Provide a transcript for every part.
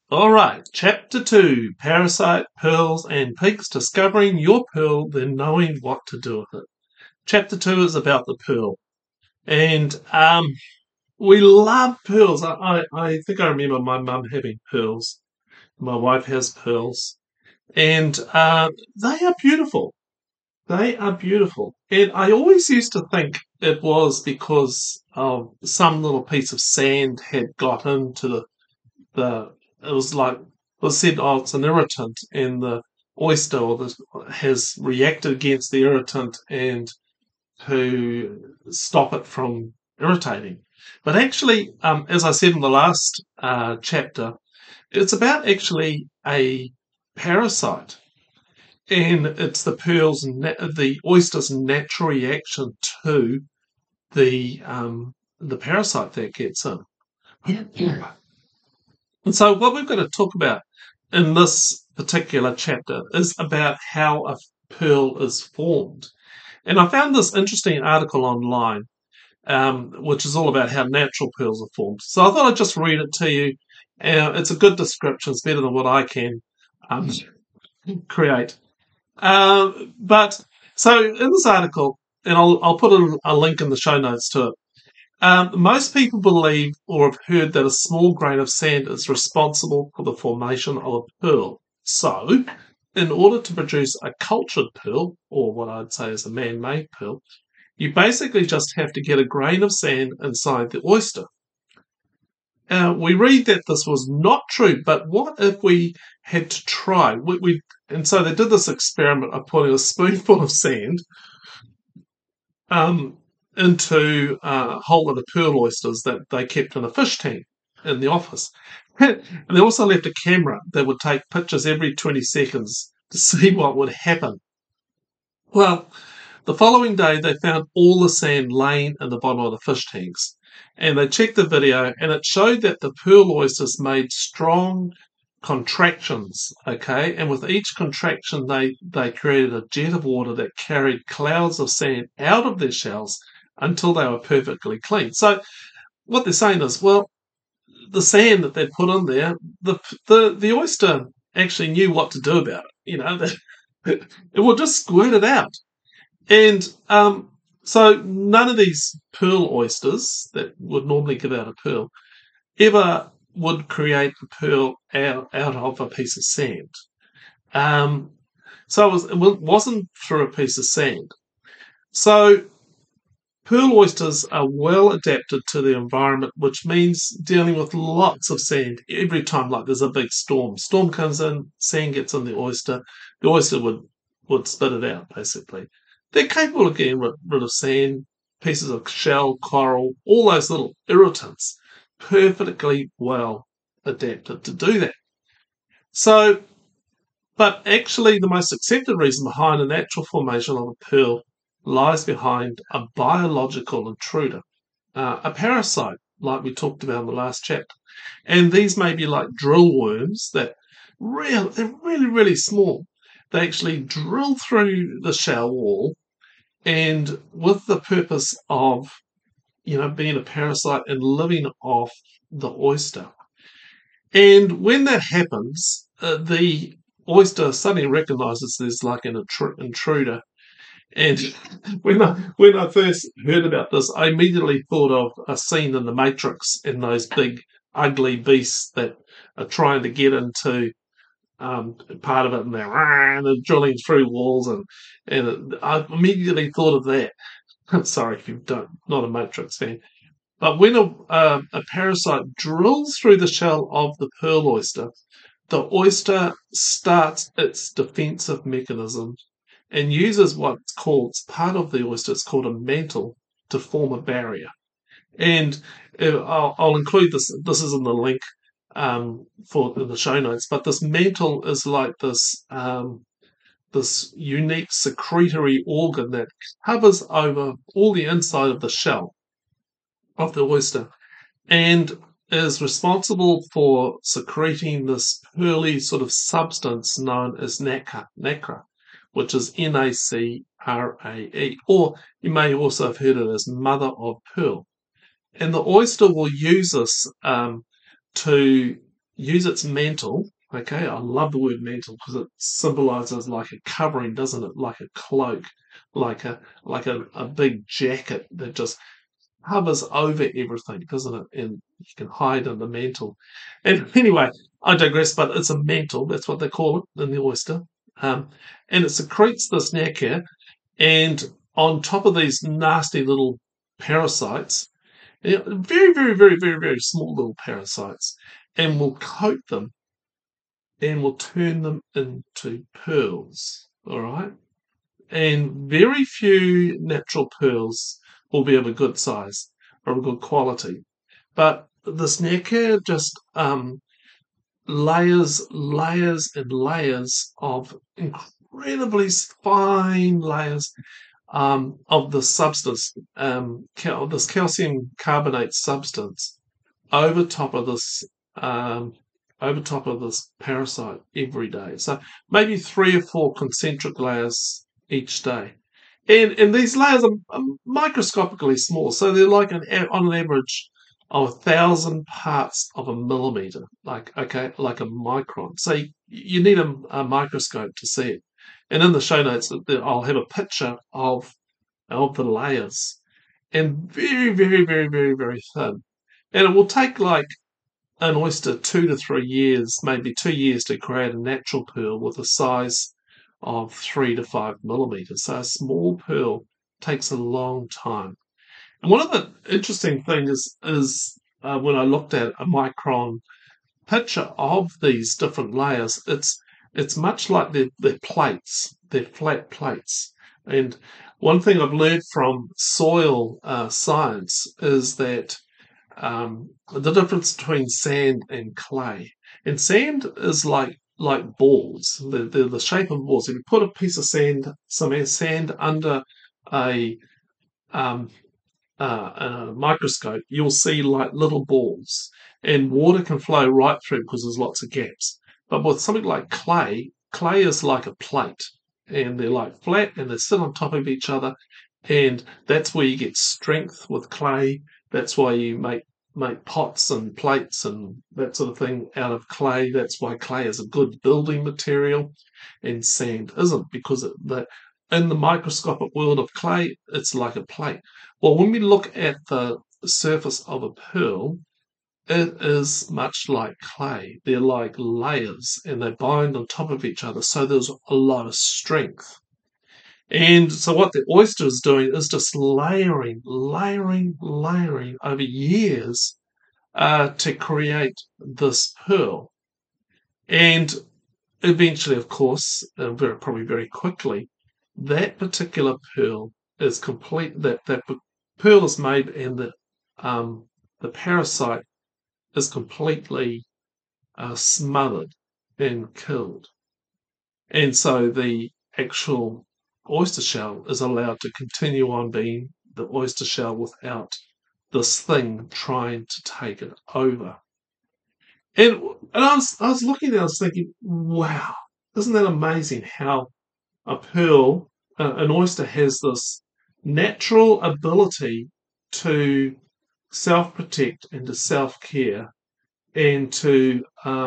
All right, Chapter 2 Parasite, Pearls, and Peaks Discovering Your Pearl, then Knowing What to Do with it. Chapter 2 is about the pearl. And we love pearls. I think I remember my mum having pearls. My wife has pearls. And they are beautiful. They are beautiful. And I always used to think it was because some little piece of sand had got into the it was like was said, oh, it's an irritant, and the oyster has reacted against the irritant and to stop it from irritating. But actually, as I said in the last chapter, it's about actually a parasite, and it's the oyster's natural reaction to the parasite that gets in. And so, what we've got to talk about in this particular chapter is about how a pearl is formed. And I found this interesting article online, which is all about how natural pearls are formed. So I thought I'd just read it to you. It's a good description. It's better than what I can um, create. But so in this article, and I'll put a link in the show notes to it. Most people believe or have heard that a small grain of sand is responsible for the formation of a pearl. So, in order to produce a cultured pearl, or what I'd say is a man-made pearl, you basically just have to get a grain of sand inside the oyster. We read that this was not true, but what if we had to try? And so they did this experiment of putting a spoonful of sand into a whole lot of pearl oysters that they kept in a fish tank in the office. And they also left a camera that would take pictures every 20 seconds to see what would happen. Well, the following day, they found all the sand laying in the bottom of the fish tanks. And they checked the video, and it showed that the pearl oysters made strong contractions, okay? And with each contraction, they created a jet of water that carried clouds of sand out of their shells until they were perfectly clean. So what they're saying is, well, the sand that they put in there, the oyster actually knew what to do about it. You know, it will just squirt it out. And so none of these pearl oysters that would normally give out a pearl ever would create a pearl out of a piece of sand. So it wasn't through a piece of sand. So pearl oysters are well adapted to the environment, which means dealing with lots of sand every time, like there's a big storm. Storm comes in, sand gets in the oyster would spit it out, basically. They're capable of getting rid of sand, pieces of shell, coral, all those little irritants, perfectly well adapted to do that. So, but actually, the most accepted reason behind the natural formation of a pearl lies behind a biological intruder, a parasite, like we talked about in the last chapter. And these may be like drill worms they're really, really small. They actually drill through the shell wall, and with the purpose of, being a parasite and living off the oyster. And when that happens, the oyster suddenly recognizes there's like an intruder. And when I first heard about this, I immediately thought of a scene in The Matrix and those big ugly beasts that are trying to get into part of it, and they're drilling through walls, and I immediately thought of that. Sorry if you don't not a Matrix fan, but when a parasite drills through the shell of the pearl oyster, the oyster starts its defensive mechanism and uses what's called, part of the oyster, it's called a mantle, to form a barrier. And I'll include this. This is in the link for the show notes. But this mantle is like this unique secretory organ that covers over all the inside of the shell of the oyster, and is responsible for secreting this pearly sort of substance known as nacre, which is NACRAE, or you may also have heard it as mother of pearl. And the oyster will use this to use its mantle. Okay, I love the word mantle because it symbolizes like a covering, doesn't it? Like a cloak, like a big jacket that just hovers over everything, doesn't it? And you can hide in the mantle. And anyway, I digress, but it's a mantle. That's what they call it in the oyster. Um, and it secretes this nacre, and on top of these nasty little parasites, very, very, very, very, very small little parasites, and will coat them and will turn them into pearls. All right. And very few natural pearls will be of a good size or of a good quality. But this nacre just layers and layers of incredibly fine layers of the substance, this calcium carbonate substance, over top of this um, over top of this parasite every day. So maybe 3 or 4 concentric layers each day. And these layers are microscopically small, so they're like on an average of 1,000 parts of a millimeter, like like a micron. So you need a microscope to see it. And in the show notes, I'll have a picture of the layers, and very, very, very, very, very thin. And it will take like an oyster 2 to 3 years, maybe 2 years, to create a natural pearl with a size of 3 to 5 millimeters. So a small pearl takes a long time. And one of the interesting things is when I looked at a micron picture of these different layers, it's much like they're plates, they're flat plates. And one thing I've learned from soil science is that the difference between sand and clay. And sand is like balls. They're the shape of balls. If you put a piece of sand, some sand under a um, a microscope, you'll see like little balls, and water can flow right through because there's lots of gaps. But with something like clay, clay is like a plate, and they're like flat and they sit on top of each other, and that's where you get strength with clay. That's why you make pots and plates and that sort of thing out of clay. That's why clay is a good building material, and sand isn't, because in the microscopic world of clay, it's like a plate. Well, when we look at the surface of a pearl, it is much like clay. They're like layers and they bind on top of each other. So there's a lot of strength. And so what the oyster is doing is just layering, layering, layering over years to create this pearl. And eventually, of course, probably very quickly, that particular pearl is complete. That pearl is made, and the parasite is completely smothered and killed. And so the actual oyster shell is allowed to continue on being the oyster shell without this thing trying to take it over. And I was looking at it, I was thinking, wow, isn't that amazing how a pearl, an oyster has this natural ability to self protect and to self care and to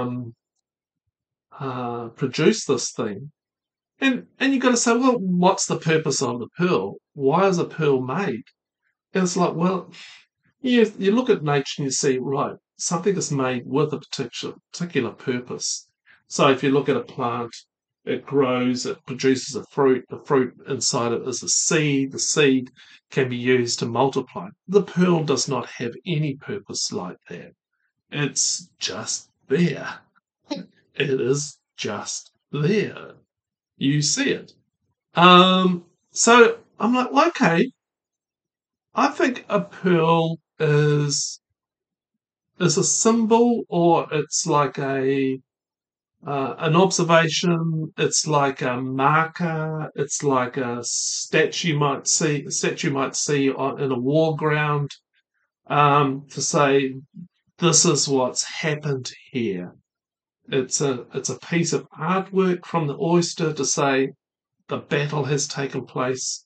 produce this thing. And you've got to say, well, what's the purpose of the pearl? Why is a pearl made? And it's like, well, you look at nature and you see, right, something is made with a particular purpose. So if you look at a plant, it grows, it produces a fruit. The fruit inside it is a seed. The seed can be used to multiply. The pearl does not have any purpose like that. It's just there. It is just there. You see it. So I'm like, well, okay, I think a pearl is a symbol, or it's like a an observation. It's like a marker. It's like a statue might see in a war ground, to say this is what's happened here. It's a piece of artwork from the oyster to say the battle has taken place.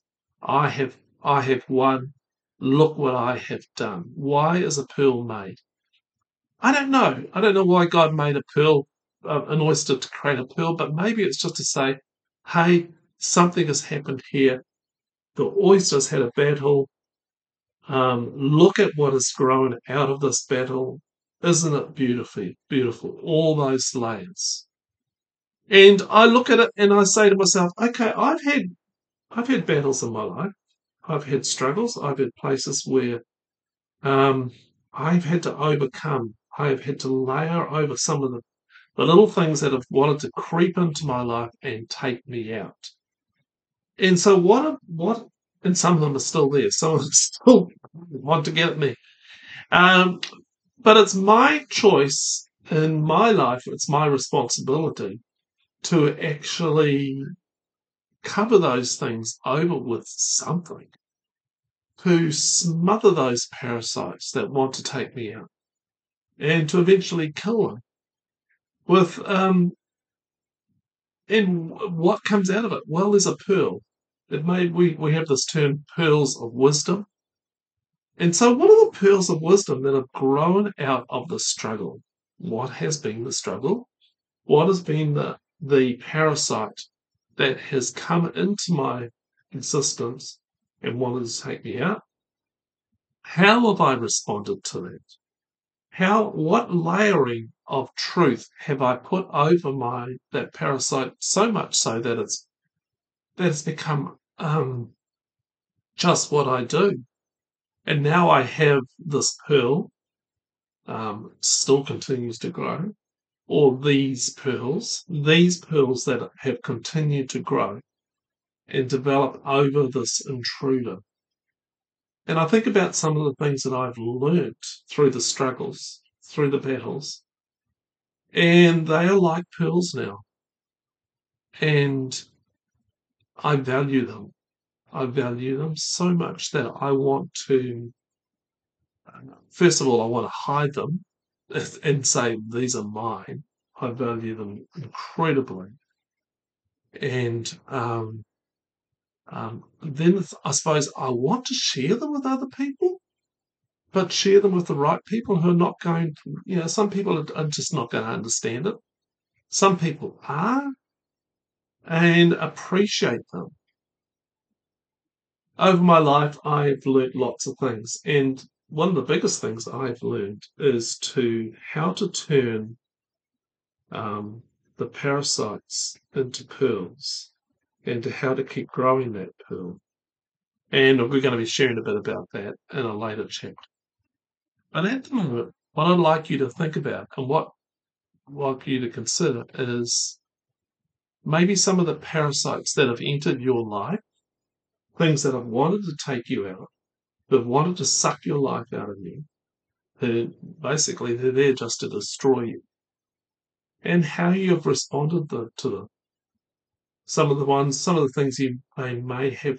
I have won. Look what I have done. Why is a pearl made? I don't know. I don't know why God made a pearl, an oyster to create a pearl, but maybe it's just to say, hey, something has happened here. The oyster's had a battle. Look at what has grown out of this battle. Isn't it beautiful? All those layers. And I look at it and I say to myself, okay, I've had battles in my life. I've had struggles. I've had places where um, I've had to overcome. I've had to layer over some of the little things that have wanted to creep into my life and take me out. And so and some of them are still there. Some of them still want to get at me. Um, but it's my choice in my life. It's my responsibility to actually cover those things over with something, to smother those parasites that want to take me out, and to eventually kill them with and what comes out of it? Well, there's a pearl. We have this term pearls of wisdom. And so what are the pearls of wisdom that have grown out of the struggle? What has been the struggle? What has been the parasite that has come into my existence and wanted to take me out? How have I responded to that? What layering of truth have I put over that parasite so much so that it's become just what I do? And now I have this pearl, still continues to grow, or these pearls that have continued to grow and develop over this intruder. And I think about some of the things that I've learnt through the struggles, through the battles, and they are like pearls now. And I value them. I value them so much that I want to, first of all, I want to hide them and say, these are mine. I value them incredibly. And then I suppose I want to share them with other people, but share them with the right people who are not going to, some people are just not going to understand it. Some people are and appreciate them. Over my life, I've learned lots of things. And one of the biggest things I've learned is how to turn the parasites into pearls and to how to keep growing that pearl. And we're going to be sharing a bit about that in a later chapter. But at the moment, what I'd like you to think about and what I'd like you to consider is maybe some of the parasites that have entered your life, things that have wanted to take you out, that have wanted to suck your life out of you, who basically they're there just to destroy you, and how you have responded to them. Some of the things you may have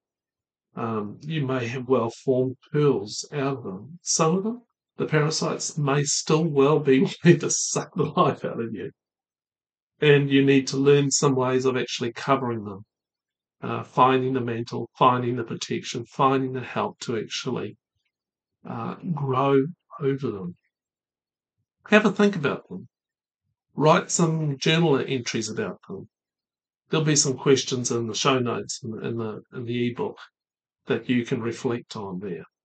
formed pearls out of them. Some of them, the parasites may still well be wanting to suck the life out of you. And you need to learn some ways of actually covering them, finding the mantle, finding the protection, finding the help to actually grow over them. Have a think about them. Write some journal entries about them. There'll be some questions in the show notes in the ebook that you can reflect on there.